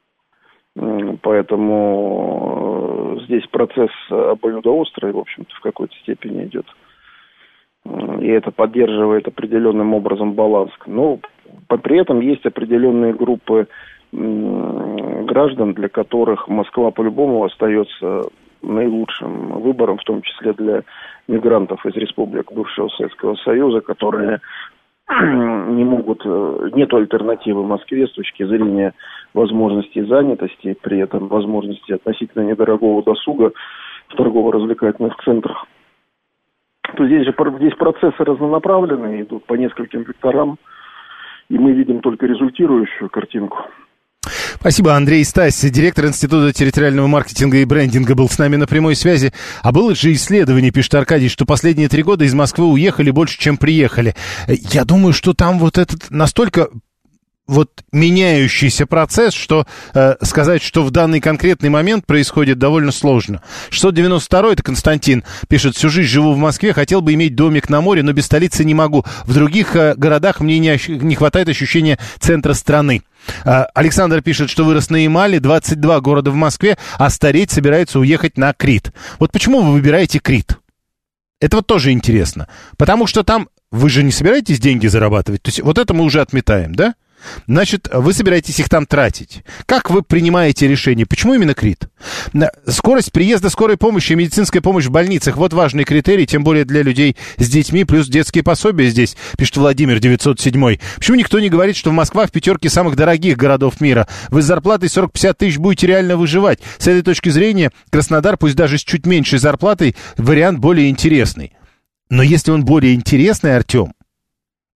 Поэтому здесь процесс обоюдоострый, в общем-то, в какой-то степени идет. И это поддерживает определенным образом баланс. Но при этом есть определенные группы граждан, для которых Москва по-любому остается наилучшим выбором, в том числе для мигрантов из республик бывшего Советского Союза, которые не могут, нет альтернативы Москве с точки зрения возможностей занятости, при этом возможности относительно недорогого досуга в торгово-развлекательных центрах. То здесь процессы разнонаправленные, идут по нескольким векторам, и мы видим только результирующую картинку. Спасибо. Андрей Стась, директор Института территориального маркетинга и брендинга, был с нами на прямой связи. А было же исследование, пишет Аркадий, что последние 3 года из Москвы уехали больше, чем приехали. Я думаю, что там вот этот настолько меняющийся процесс, что сказать, что в данный конкретный момент происходит, довольно сложно. 692-й, это Константин, пишет: всю жизнь живу в Москве, хотел бы иметь домик на море, но без столицы не могу. В других городах мне не хватает ощущения центра страны. Александр пишет, что вырос на Ямале, 22 города в Москве, а стареть собирается уехать на Крит. Вот почему вы выбираете Крит? Это вот тоже интересно. Потому что там вы же не собираетесь деньги зарабатывать. То есть вот это мы уже отметаем, да? Значит, вы собираетесь их там тратить. Как вы принимаете решение? Почему именно Крит? Скорость приезда скорой помощи и медицинская помощь в больницах. Вот важный критерий, тем более для людей с детьми, плюс детские пособия здесь, пишет Владимир 907. Почему никто не говорит, что Москва в 5 самых дорогих городов мира? Вы с зарплатой 40-50 тысяч будете реально выживать. С этой точки зрения Краснодар, пусть даже с чуть меньшей зарплатой, вариант более интересный. Но если он более интересный, Артем,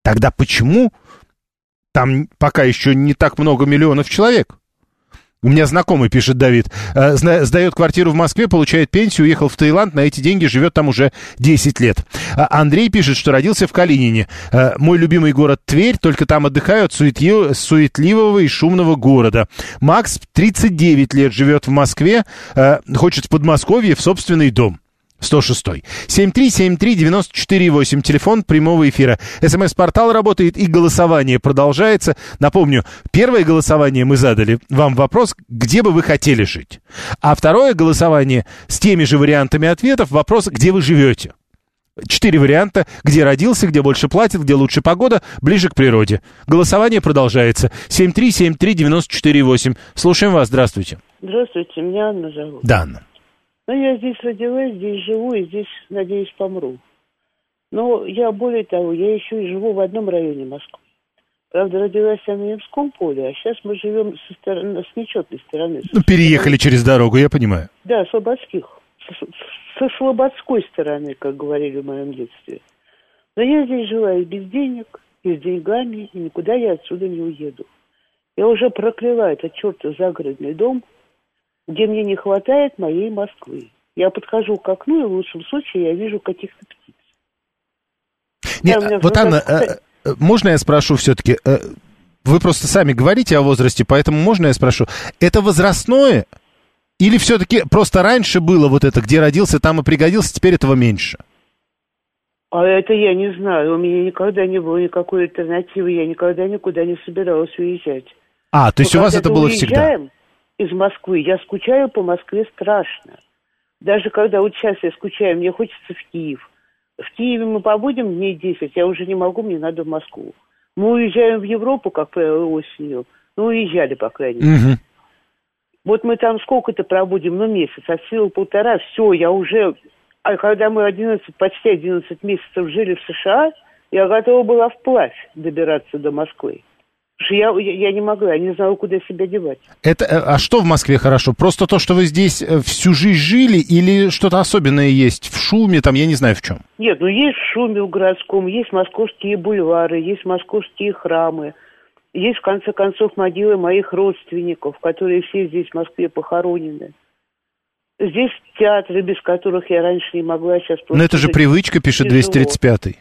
Тогда почему там пока еще не так много миллионов человек? У меня знакомый, пишет Давид, сдает квартиру в Москве, получает пенсию, уехал в Таиланд, на эти деньги живет там уже 10 лет. Андрей пишет, что родился в Калинине. Мой любимый город Тверь, только там отдыхают суетливого и шумного города. Макс 39 лет живет в Москве, хочет в Подмосковье в собственный дом. 106. 7373948, телефон прямого эфира. СМС-портал работает и голосование продолжается. Напомню, первое голосование мы задали вам вопрос, где бы вы хотели жить. А второе голосование с теми же вариантами ответов, вопрос, где вы живете. 4 варианта, где родился, где больше платят, где лучше погода, ближе к природе. Голосование продолжается. 7373948. Слушаем вас, здравствуйте. Здравствуйте, меня Анна зовут. Да, Анна. Ну, я здесь родилась, здесь живу и здесь, надеюсь, помру. Но я, более того, я еще и живу в одном районе Москвы. Правда, родилась я на Ямском поле, а сейчас мы живем с нечетной стороны. Ну, переехали через дорогу, я понимаю. Да, Слободских. Со слободской стороны, как говорили в моем детстве. Но я здесь жила и без денег, и с деньгами, и никуда я отсюда не уеду. Я уже прокляла этот чертов загородный дом, где мне не хватает моей Москвы. Я подхожу к окну, и в лучшем случае я вижу каких-то птиц. Нет, вот, Анна, можно я спрошу все-таки? Вы просто сами говорите о возрасте, поэтому можно я спрошу? Это возрастное? Или все-таки просто раньше было вот это, где родился, там и пригодился, теперь этого меньше? А это я не знаю. У меня никогда не было никакой альтернативы. Я никогда никуда не собиралась уезжать. То есть у вас это было всегда? Из Москвы, я скучаю по Москве страшно. Даже когда вот сейчас я скучаю, мне хочется в Киев. В Киеве мы побудем дней 10, я уже не могу, мне надо в Москву. Мы уезжаем в Европу, как правило, осенью. Ну, уезжали, по крайней мере. Угу. Вот мы там сколько-то пробудем, месяц, от силы 1,5, все, я уже... А когда мы почти 11 месяцев жили в США, я готова была вплавь добираться до Москвы. Потому что я не могла, я не знала, куда себя девать. А что в Москве хорошо? Просто то, что вы здесь всю жизнь жили, или что-то особенное есть в шуме, там, я не знаю в чем? Нет, есть в шуме в городском, есть московские бульвары, есть московские храмы, есть, в конце концов, могилы моих родственников, которые все здесь в Москве похоронены. Здесь театры, без которых я раньше не могла, сейчас просто... Но это же привычка, пишет 235-й.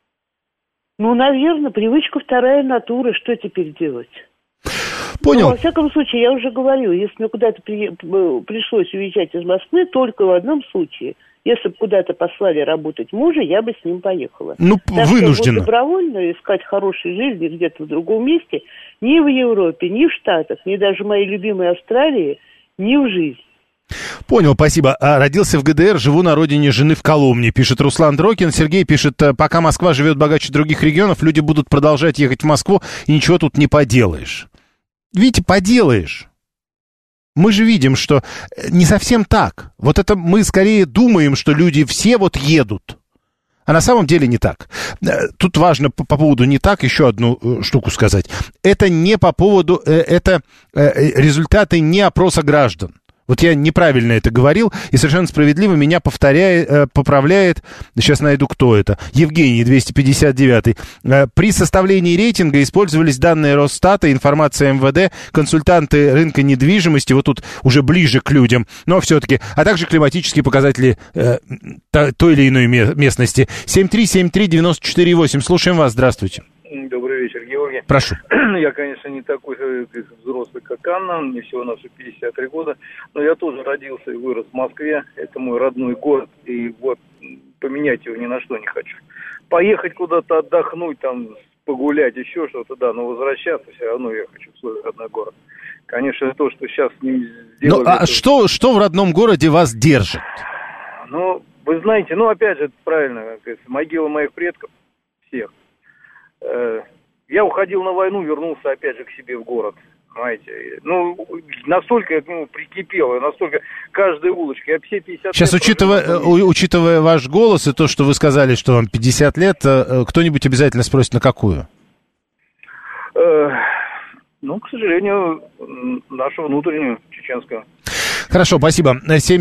Ну, наверное, привычка вторая натура, что теперь делать? Понял. Но, во всяком случае, я уже говорила, если мне куда-то пришлось уезжать из Москвы, только в одном случае. Если бы куда-то послали работать мужа, я бы с ним поехала. Ну, так вынуждена. Вот добровольно искать хорошей жизни где-то в другом месте, ни в Европе, ни в Штатах, ни даже в моей любимой Австралии, ни в жизни. Понял, спасибо. Родился в ГДР, живу на родине жены в Коломне, пишет Руслан Дрокин. Сергей пишет, пока Москва живет богаче других регионов, люди будут продолжать ехать в Москву, и ничего тут не поделаешь. Видите, поделаешь. Мы же видим, что не совсем так. Вот это мы скорее думаем, что люди все вот едут. А на самом деле не так. Тут важно по поводу не так еще одну штуку сказать. Это не по поводу, это результаты не опроса граждан. Вот я неправильно это говорил, и совершенно справедливо меня поправляет, сейчас найду, кто это, Евгений, 259-й. При составлении рейтинга использовались данные Росстата, информация МВД, консультанты рынка недвижимости, вот тут уже ближе к людям, но все-таки, а также климатические показатели той или иной местности. 7373948, слушаем вас, здравствуйте. Добрый вечер, Георгий. Прошу. Я, конечно, не такой взрослый, как Анна, мне всего-навсего 53 года, но я тоже родился и вырос в Москве, это мой родной город, и вот поменять его ни на что не хочу. Поехать куда-то отдохнуть, там, погулять, еще что-то, да, но возвращаться все равно я хочу в свой родной город. Конечно, то, что сейчас с ним сделали... Ну, а что в родном городе вас держит? Ну, вы знаете, опять же, это правильно, как говорится, могила моих предков, всех. Я уходил на войну, вернулся опять же к себе в город, понимаете. Настолько прикипело, настолько каждая улочка. Я все 50 Сейчас, учитывая ваш голос и то, что вы сказали, что вам 50 лет, кто-нибудь обязательно спросит, на какую? К сожалению, нашу внутреннюю, чеченскую. Хорошо, спасибо.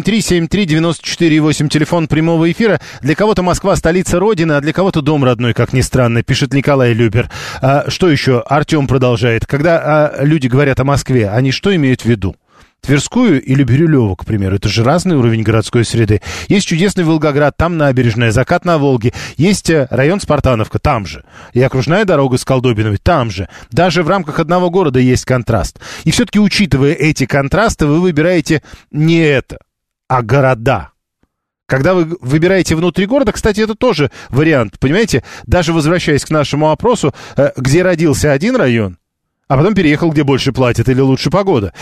7373948, телефон прямого эфира. Для кого-то Москва столица Родины, а для кого-то дом родной, как ни странно, пишет Николай Любер. Что еще? Артем продолжает. Когда люди говорят о Москве, они что имеют в виду? Тверскую или Бирюлево, к примеру. Это же разный уровень городской среды. Есть чудесный Волгоград, там набережная, закат на Волге. Есть район Спартановка, там же. И окружная дорога с Колдобиновой, там же. Даже в рамках одного города есть контраст. И все-таки, учитывая эти контрасты, вы выбираете не это, а города. Когда вы выбираете внутри города, кстати, это тоже вариант, понимаете? Даже возвращаясь к нашему опросу, где родился один район, а потом переехал, где больше платят или лучше погода.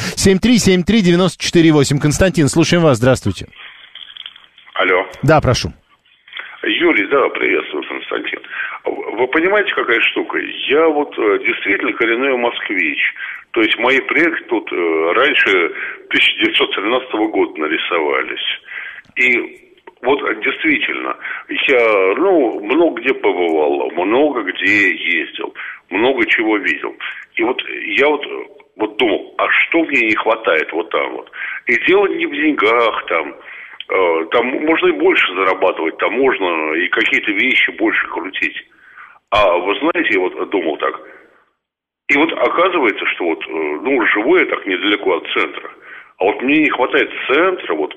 7373948. Константин, слушаем вас. Здравствуйте. Алло. Да, прошу. Юрий, да, приветствую, Константин. Вы понимаете, какая штука? Я вот действительно коренной москвич. То есть мои предки тут раньше 1913 года нарисовались. И вот действительно, я много где побывал, много где ездил, много чего видел. И вот я вот думал, а что мне не хватает вот там вот? И дело не в деньгах там можно и больше зарабатывать, там можно и какие-то вещи больше крутить. А вы знаете, я вот думал так. И вот оказывается, что вот, живу я так недалеко от центра. А вот мне не хватает центра, вот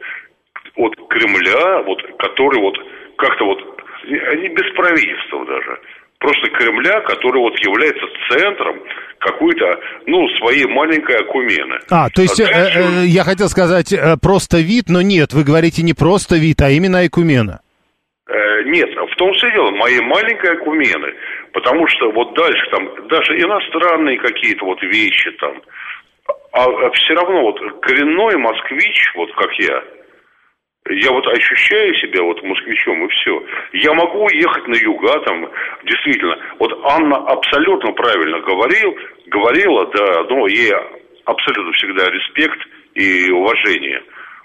Кремля, вот, который вот как-то вот, не без правительства даже, просто Кремля, который вот является центром какой-то, своей маленькой окумены. То есть я хотел сказать просто вид, но нет, вы говорите не просто вид, а именно окумена. Нет, в том числе дело, моей маленькой окумены, потому что вот дальше там даже иностранные какие-то вот вещи там, а все равно вот коренной москвич, вот как я вот ощущаю себя вот москвичом, и все. Я могу уехать на юга, там, действительно. Вот Анна абсолютно правильно говорила, да, ей абсолютно всегда респект и уважение.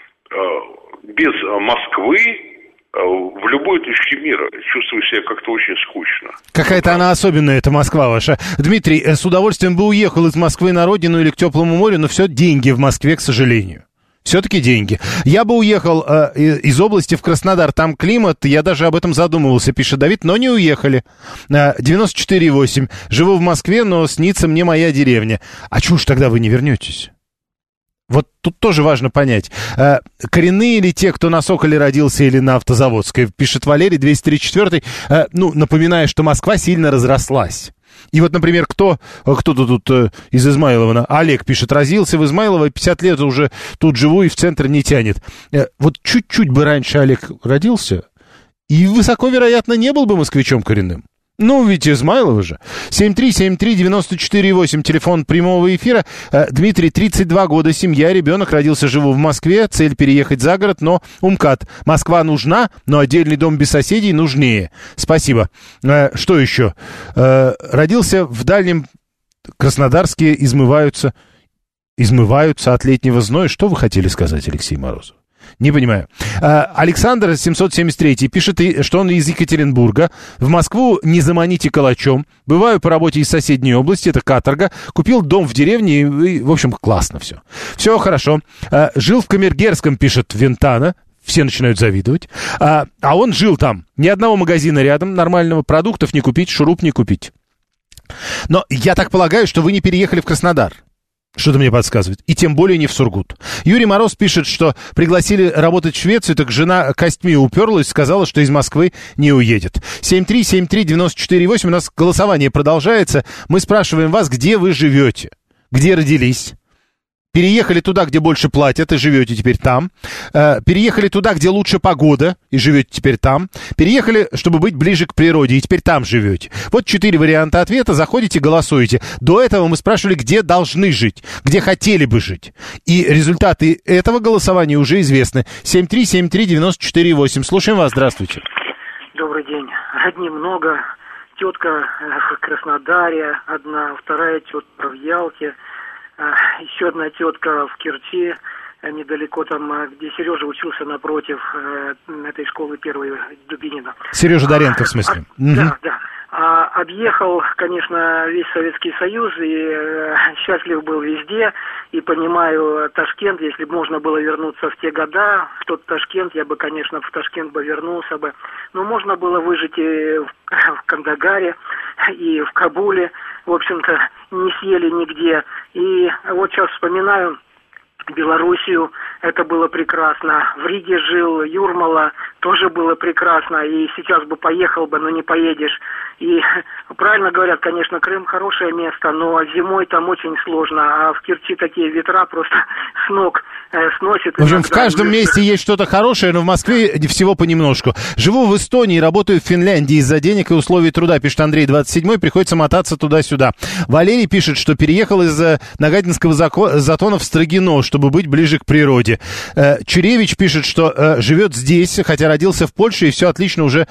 Без Москвы в любой точке мира чувствую себя как-то очень скучно. Какая-то она особенная, эта Москва ваша. Дмитрий, с удовольствием бы уехал из Москвы на родину или к теплому морю, но все деньги в Москве, к сожалению. Все-таки деньги. Я бы уехал из области в Краснодар. Там климат, я даже об этом задумывался, пишет Давид, но не уехали. 94,8. Живу в Москве, но снится мне моя деревня. А чего ж тогда вы не вернетесь? Вот тут тоже важно понять, коренные ли те, кто на Соколе родился или на Автозаводской, пишет Валерий, 234-й, напоминая, что Москва сильно разрослась. И вот, например, кто-то тут из Измайлова, Олег пишет, родился в Измайлово, 50 лет уже тут живу и в центр не тянет. Вот чуть-чуть бы раньше Олег родился, и высоко, вероятно, не был бы москвичом коренным. Ведь Измайлово же. 7373948, телефон прямого эфира. Дмитрий, 32 года, семья, ребенок, родился, живу в Москве, цель переехать за город, но УМКАД. Москва нужна, но отдельный дом без соседей нужнее. Спасибо. Что еще? Родился в дальнем Краснодарске, измываются от летнего зноя. Что вы хотели сказать, Алексей Морозов? Не понимаю. Александр 773 пишет, что он из Екатеринбурга. В Москву не заманите калачом. Бываю по работе из соседней области, это каторга. Купил дом в деревне, и, в общем, классно все. Все хорошо. Жил в Камергерском, пишет Вентана. Все начинают завидовать. А он жил там. Ни одного магазина рядом, нормального, продуктов не купить, шуруп не купить. Но я так полагаю, что вы не переехали в Краснодар. Что-то мне подсказывает. И тем более не в Сургут. Юрий Мороз пишет, что пригласили работать в Швецию, так жена костьми уперлась, сказала, что из Москвы не уедет. 7373948, у нас голосование продолжается. Мы спрашиваем вас, где вы живете, где родились. Переехали туда, где больше платят, и живете теперь там. Переехали туда, где лучше погода, и живете теперь там. Переехали, чтобы быть ближе к природе, и теперь там живете. Вот 4 варианта ответа. Заходите, голосуете. До этого мы спрашивали, где должны жить, где хотели бы жить. И результаты этого голосования уже известны. 7373948. Слушаем вас. Здравствуйте. Добрый день. Родни много. Тетка в Краснодаре одна, вторая тетка в Ялте. Еще одна тетка в Керчи, недалеко там, где Сережа учился напротив этой школы первой Дубинина. Сережа Доренко, в смысле? Да. объехал, конечно, весь Советский Союз и счастлив был везде. И понимаю Ташкент, если бы можно было вернуться в те года, в тот Ташкент, я бы, конечно, в Ташкент бы вернулся бы. Но можно было выжить и в Кандагаре, и в Кабуле. В общем-то, не съели нигде. И вот сейчас вспоминаю Белоруссию, это было прекрасно. В Риге жил, Юрмала, тоже было прекрасно. И сейчас бы поехал бы, но не поедешь. И правильно говорят, конечно, Крым хорошее место, но зимой там очень сложно. А в Керчи такие ветра просто с ног сносит. В общем, в каждом месте есть что-то хорошее, но в Москве в понемножку. Живу в Эстонии, работаю в Финляндии из-за денег и условий труда, пишет Андрей, 27-й, приходится мотаться туда-сюда. Валерий пишет, что переехал из Нагатинского затона в Строгино, чтобы быть ближе к природе. Чуревич пишет, что живет здесь, хотя родился в Польше, и все отлично уже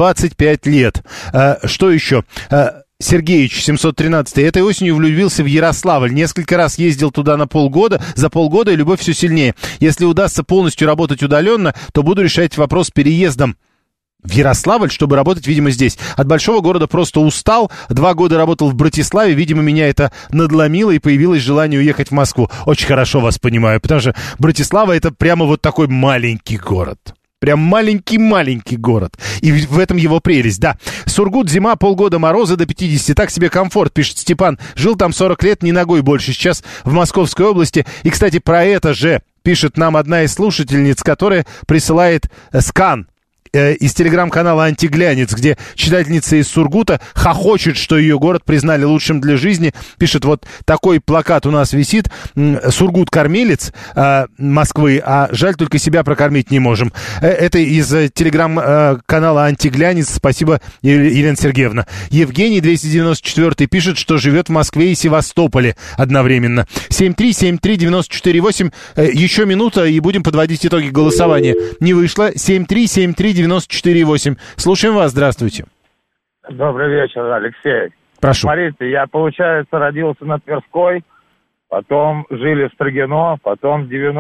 25 лет. Что еще? Сергеевич, 713-й, этой осенью влюбился в Ярославль. Несколько раз ездил туда за полгода, и любовь все сильнее. Если удастся полностью работать удаленно, то буду решать вопрос с переездом в Ярославль, чтобы работать, видимо, здесь. От большого города просто устал. 2 года работал в Братиславе. Видимо, меня это надломило, и появилось желание уехать в Москву. Очень хорошо вас понимаю, потому что Братислава — это прямо вот такой маленький город. Прям маленький-маленький город. И в этом его прелесть, да. Сургут, зима, полгода мороза до 50. Так себе комфорт, пишет Степан. Жил там 40 лет, ни ногой больше. Сейчас в Московской области. И, кстати, про это же пишет нам одна из слушательниц, которая присылает скан из телеграм-канала «Антиглянец», где читательница из Сургута хохочет, что ее город признали лучшим для жизни. Пишет, вот такой плакат у нас висит: «Сургут кормилец Москвы, а жаль, только себя прокормить не можем». Это из телеграм-канала «Антиглянец». Спасибо, Елена Сергеевна. Евгений, 294-й, пишет, что живет в Москве и Севастополе одновременно. 7373948. Еще минута, и будем подводить итоги голосования. Не вышло. 7373948. Слушаем вас, здравствуйте. Добрый вечер, Алексей. Прошу. Смотрите, я, получается, родился на Тверской, потом жили в Строгино, потом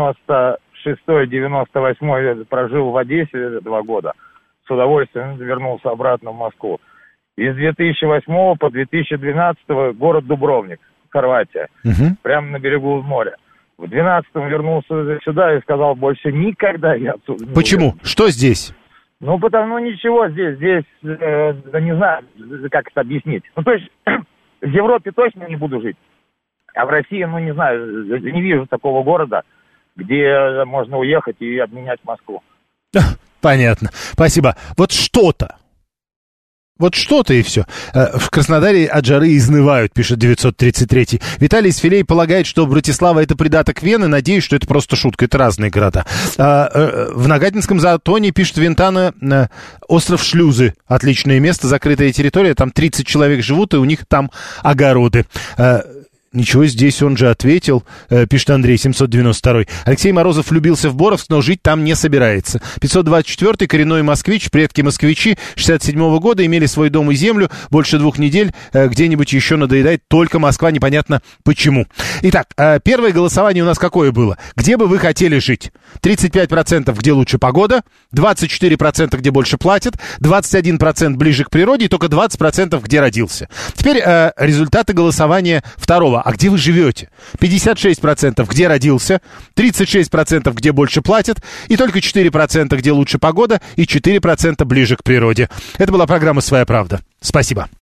96-98 прожил в Одессе 2 года. С удовольствием вернулся обратно в Москву. Из 2008 по 2012 город Дубровник, Хорватия, прямо на берегу моря. В 2012 вернулся сюда и сказал, больше никогда я отсюда не Почему? уеду. Что здесь? Ну, потому ничего здесь, да не знаю, как это объяснить. Ну, то есть, в Европе точно не буду жить, а в России, ну, не знаю, не вижу такого города, где можно уехать и обменять Москву. Понятно, спасибо. Вот что-то и все. В Краснодаре от жары изнывают, пишет 933-й. Виталий из Филей полагает, что Братислава — это придаток Вены. Надеюсь, что это просто шутка, это разные города. В Нагатинском затоне, пишет Винтана, остров Шлюзы. Отличное место, закрытая территория. Там 30 человек живут, и у них там огороды. Ничего, здесь он же ответил, пишет Андрей, 792-й. Алексей Морозов влюбился в Боровск, но жить там не собирается. 524-й, коренной москвич, предки москвичи, 67-го года, имели свой дом и землю, больше 2 недель, где-нибудь еще надоедает, только Москва, непонятно почему. Итак, первое голосование у нас какое было? Где бы вы хотели жить? 35% где лучше погода, 24% где больше платят, 21% ближе к природе и только 20% где родился. Теперь результаты голосования второго. А где вы живете? 56% где родился, 36% где больше платят, и только 4% где лучше погода, и 4% ближе к природе. Это была программа «Своя правда». Спасибо.